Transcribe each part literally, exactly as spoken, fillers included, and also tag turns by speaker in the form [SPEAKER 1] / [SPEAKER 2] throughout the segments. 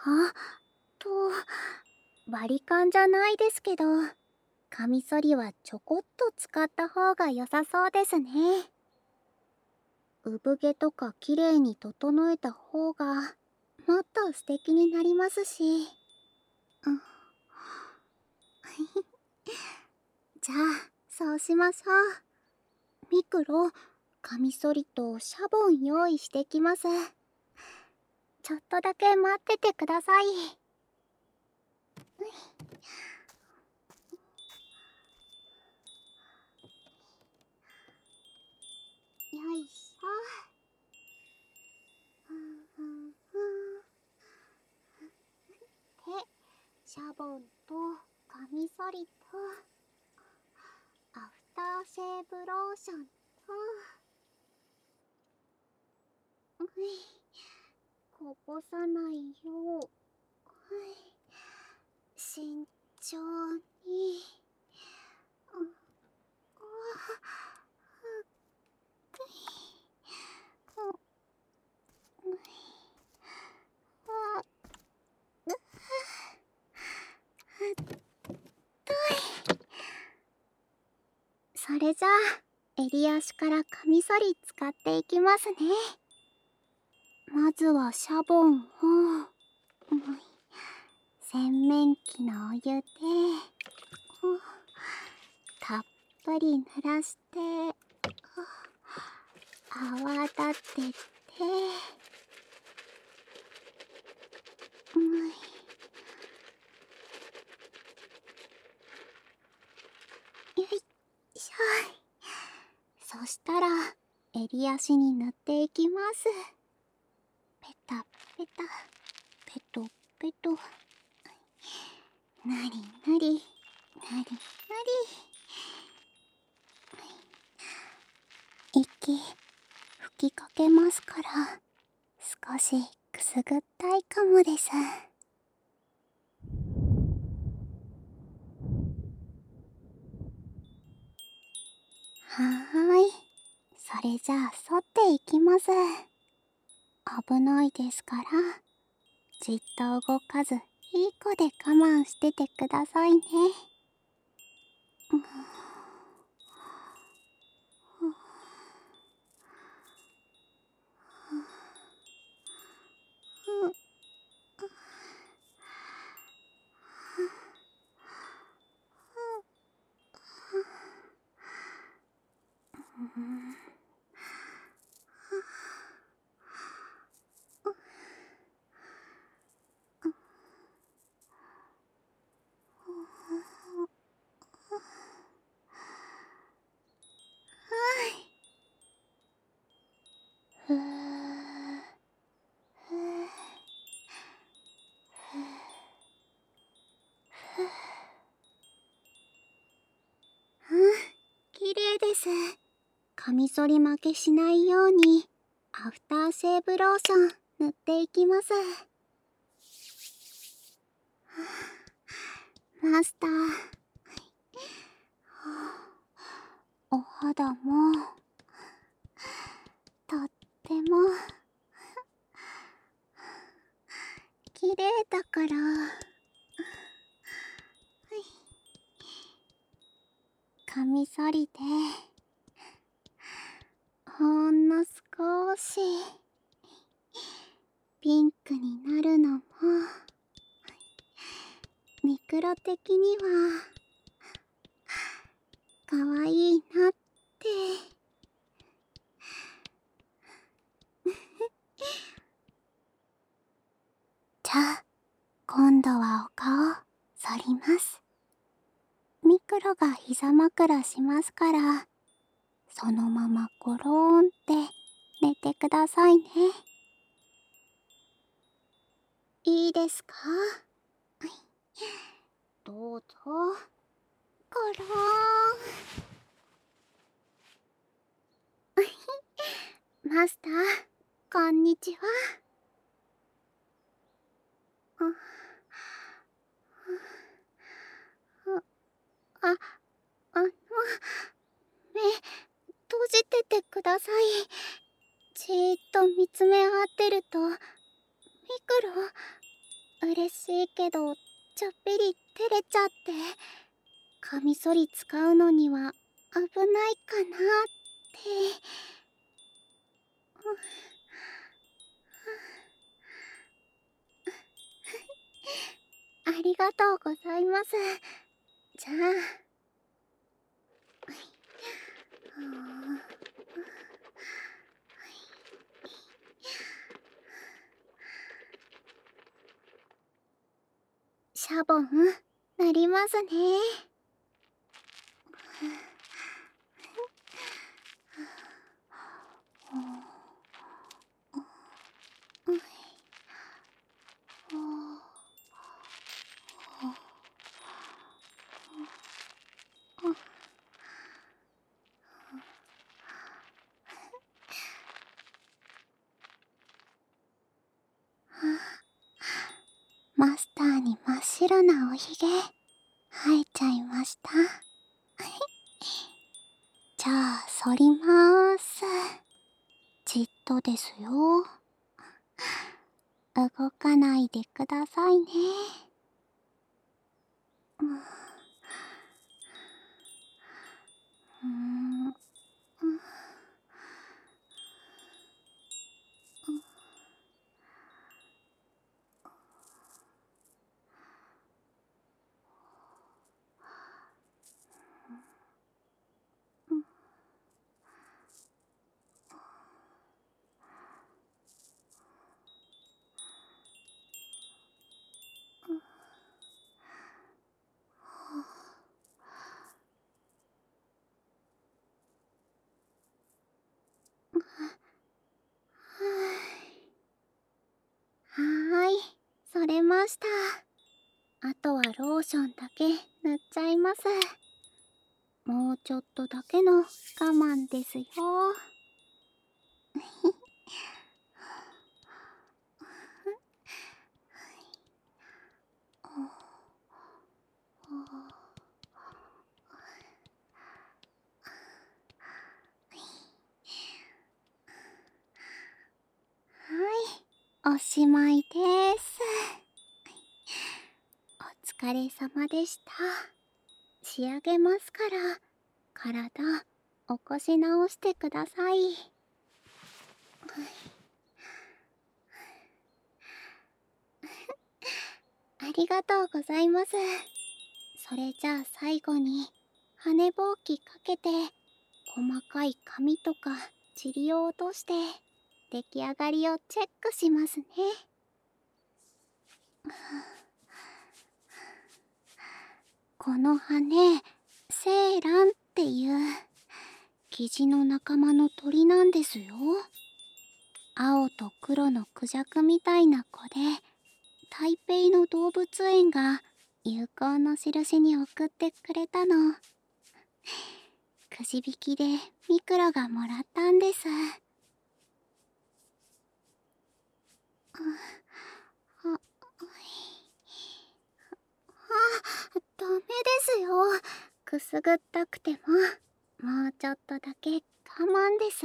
[SPEAKER 1] あ、と、割り勘じゃないですけど、カミソリはちょこっと使った方が良さそうですね。産毛とか綺麗に整えた方が、もっと素敵になりますし。うん、じゃあ、そうしましょう。ミクロ、カミソリとシャボン用意してきます。ちょっとだけ待っててください。よいしょ。ふんふんふん。で、シャボンとカミソリとアフターシェーブローションと、うい、こぼさないよう、慎重に。ううううあうそれじゃあ、襟足からカミソリ使っていきますね。まずはシャボンを、うん、洗面器のお湯で、うん、たっぷり濡らして、泡立てて、うん、よいしょ。そしたら襟足に塗っていきます。ペタペタ、ペトペト、なりなり、なりなり。息吹きかけますから、少しくすぐったいかもです。はーい、それじゃあ剃っていきます。危ないですから、じっと動かずいい子で我慢しててくださいね。うん、ふーふーうん、綺麗です。カミソリ負けしないようにアフターシェーブローション塗っていきます。マスター、お肌もとっても綺麗だから、カミソリでほんの少しピンクになるのもミクロ的には可愛いなって。じゃあ今度はお顔剃ります。ミクロが膝枕しますから、そのままゴローンって寝てくださいね。いいですか？どうぞ。ゴローン。マスター、こんにちは。あ、あ、あの、目、閉じててください。じーっと見つめ合ってると、ミクロ、 嬉しいけどちょっぴり照れちゃって、カミソリ使うのには危ないかなって。ありがとうございます。じゃあ、シャボンなりますね。マスターに真っ白なおひげ生えちゃいました。じゃあ剃りまーす。じっとですよ。動かないでくださいね。うーん、はーい、剃れました。あとはローションだけ塗っちゃいます。もうちょっとだけの我慢ですよ。はい、おしまいです。お疲れ様でした。仕上げますから、体起こし直してください。ありがとうございます。それじゃあ最後に羽ぼうきかけて細かい髪とか塵を落として出来上がりをチェックしますね。この羽、セーランっていうキジの仲間の鳥なんですよ。青と黒のクジャクみたいな子で、台北の動物園が友好の印に送ってくれたの。くじ引きでミクロがもらったんです。あ、あ、ダメですよ。くすぐったくても、もうちょっとだけ我慢です。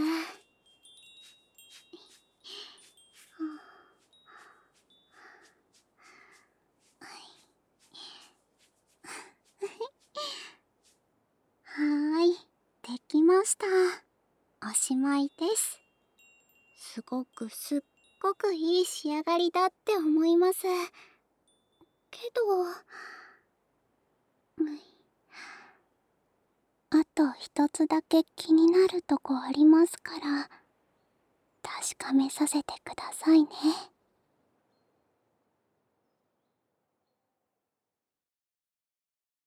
[SPEAKER 1] はーい、できました。おしまいです。すごくすっごくいい仕上がりだって思います。けど、あと一つだけ気になるとこありますから、確かめさせてくださいね。